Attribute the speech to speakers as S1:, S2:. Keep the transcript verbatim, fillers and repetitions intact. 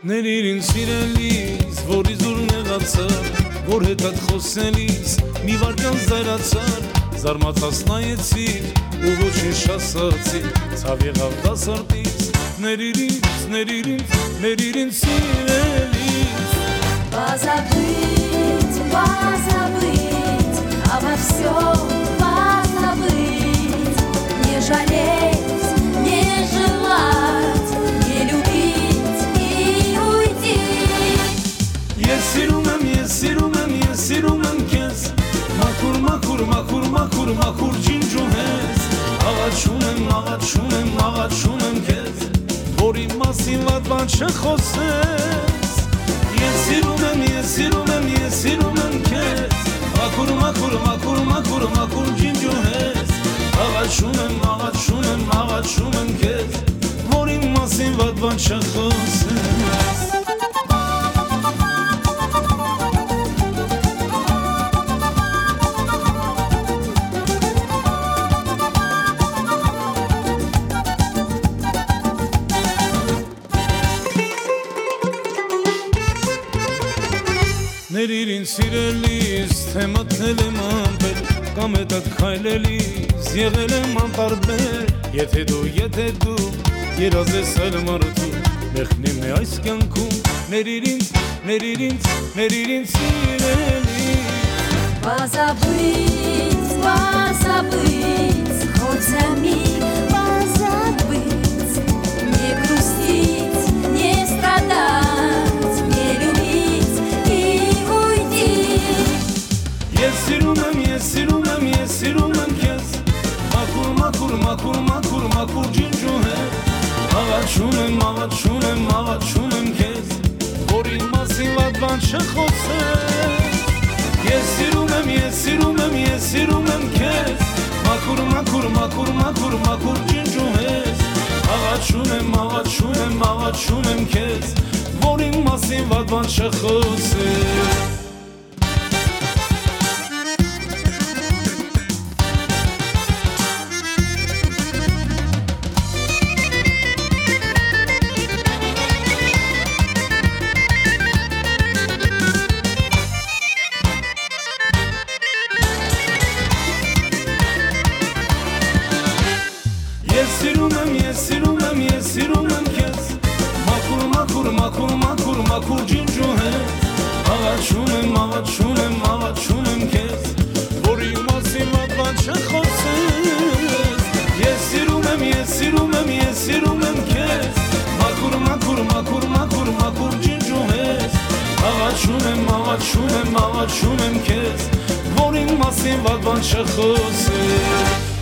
S1: Ներիր ինձ սիրելիս, որի զուր նեղացար, որ հետդ խոսելիս մի վարկան զայրացար, զարմացած նայեցիր ու ոչինչ չասացիր, ցավ եղավ դասարտից, ներիր ինձ, ներիր ինձ, ներիր ինձ սիրելիս.
S2: Позабыть, позабыть, обо всем позабыть, не жалеть, не желать, не любить и уйти.
S1: Ես սիրում եմ, ես սիրում եմ, ես սիրում եմ քեզ, մաքուր, մաքուր, մաքուր, մաքուր, մաքուր ջինջում ես, աղաչում եմ, աղաչում եմ, աղաչում եմ քեզ, որի մասին վատ բան չխոսես. Ես սիրում եմ, ես սիրում եմ, ես սիրում եմ քեզ, մաքուր, մաքուր, մաքուր, մաքուր, մաքուր ջինջում ես, աղաչում եմ, աղաչում եմ, աղաչում եմ քեզ, որի մասին վատ բան չխոսես. Ներիր ինձ սիրելիս, թե մտնել եմ ամպեր, կամ հետդ քայլելիս, եղել եմ անտարբեր, եթե դու, եթե դու, երազ ես այլ մարդու, մեղքնիմ է այս կյանքում, ներիր ինձ, ներիր ինձ, ներիր ինձ սիրելիս.
S2: Позабыть, позабыть, хоть за миг позабыть, не грустить, не страдать, не любить и уйти.
S1: Ես սիրում եմ, ես սիրում եմ, ես սիրում եմ քեզ, մաքուր, մաքուր, մաքուր, մաքուր, մաքուր ջինջում ես, աղաչում եմ, աղաչում եմ, աղաչում եմ քեզ, որի մասին վատ բան չխոսես. Ես սիրում եմ, ես սիրում եմ, ես սիրում եմ քեզ, մաքուր, մաքուր, մաքուր, մաքուր, մաքուր ջինջում ես, աղաչում եմ, աղաչում եմ, աղաչում եմ քեզ, որի մասին վատ բան չխոսես. Ես սիրում եմ, ես սիրում եմ, ես սիրում եմ քեզ, մաքուր, մաքուր, մաքուր, մաքուր, մաքուր ջինջում ես, աղաչում եմ, աղաչում եմ, աղաչում եմ քեզ, որի մասին վատ բան չխոսես. Ես սիրում եմ, ես սիրում եմ, ես սիրում եմ քեզ, մաքուր, մաքուր, մաքուր, մաքուր, մաքուր ջինջում ես, աղաչում եմ, աղաչում եմ, աղաչում եմ քեզ, որի մասին վատ բան չխոսես.